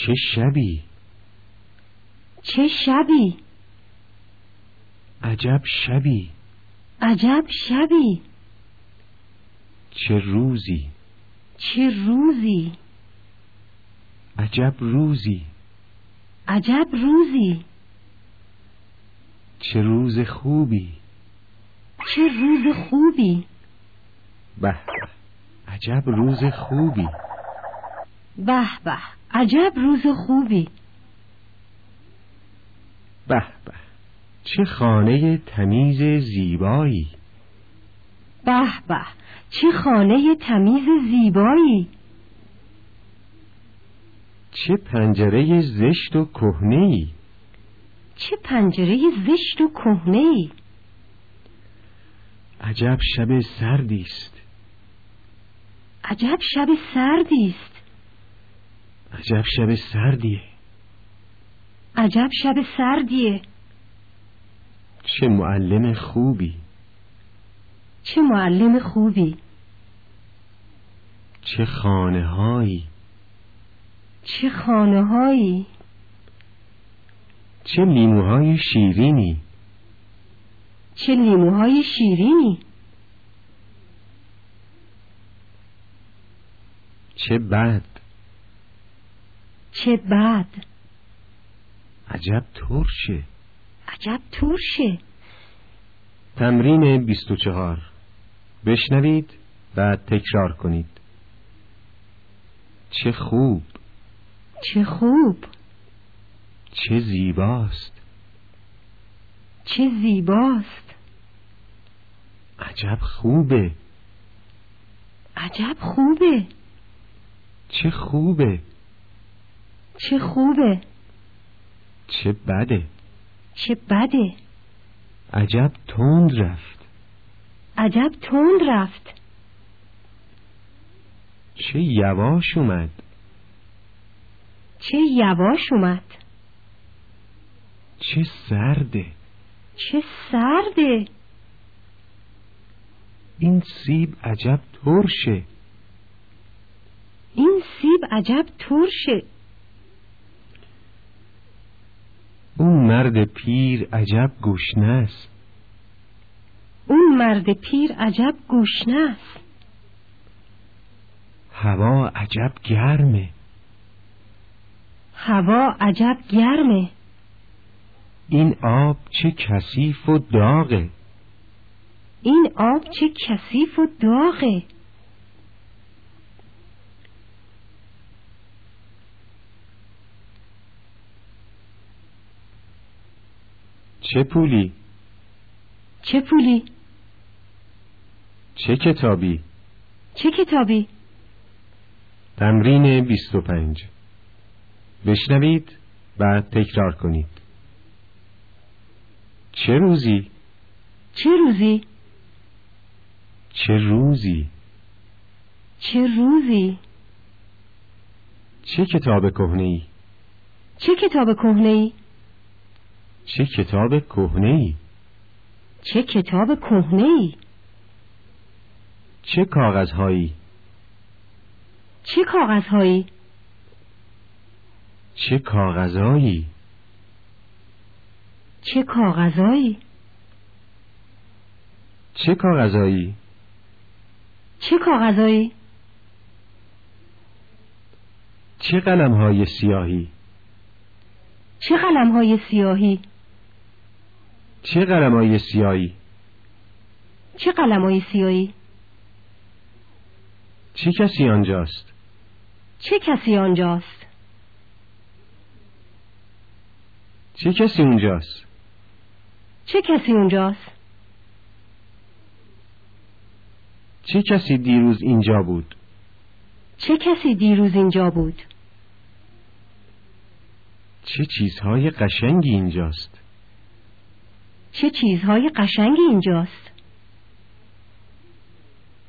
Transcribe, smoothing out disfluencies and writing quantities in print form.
چه شبی، چه شبی، عجب شبی، عجب شبی، چه روزی، چه روزی، عجب روزی، عجب روزی، چه روز خوبی، چه روز خوبی، به به، عجب روز خوبی، به به، عجب روز خوبی، به به، چه خانه تمیز زیبایی، به به، چه خانه تمیز زیبایی، چه پنجره زشت و کهنه‌ای، چه پنجره زشت و کهنه‌ای، عجب شب سردی است، عجب شب سردی است، عجب شب سردیه، عجب شب سردیه، چه معلم خوبی، چه معلم خوبی، چه خانه هایی، چه خانه هایی، چه لیموهای شیرینی، چه لیموهای شیرینی، چه بد، چه بد، عجب ترشه. عجب ترشه. تمرین 24. بشنوید و تکرار کنید. چه خوب، چه خوب، چه زیباست، چه زیباست، عجب خوبه، عجب خوبه، چه خوبه، چه خوبه، چه بده، چه بده، عجب تند رفت، عجب تند رفت، چه یواش اومد، چه یواش اومد، چه سرده، چه سرده، این سیب عجب ترشه، این سیب عجب ترشه، اون مرد پیر عجب گشنه است، اون مرد پیر عجب گشنه است، هوا عجب گرمه، هوا عجب گرمه، این آب چه کثیف و داغه، این آب چه کثیف و داغه، چه پولی، چه پولی، چه کتابی. چه کتابی. تمرین 25. بشنوید و تکرار کنید. چه روزی، چه روزی، چه روزی، چه روزی، چه کتاب کهنه‌ای، چه کتاب کهنه‌ای، چه کتاب کهنه‌ای، چه کتاب کهنه‌ای، چه کاغذهایی، چه کاغذهایی، چه کاغذایی، چه کاغذهایی، چه کاغذایی، چه کاغذهایی، چه قلم‌های سیاهی، چه قلم‌های سیاهی، چه قلم‌های سیاهی، چه قلم‌های سیاهی، چه کسی آنجاست، چه کسی آنجاست، چه کسی اونجاست، چه کسی اونجاست، چه کسی دیروز اینجا بود، چه کسی دیروز اینجا بود، چه چیزهای قشنگی اینجاست، چه چیزهای قشنگی اینجاست،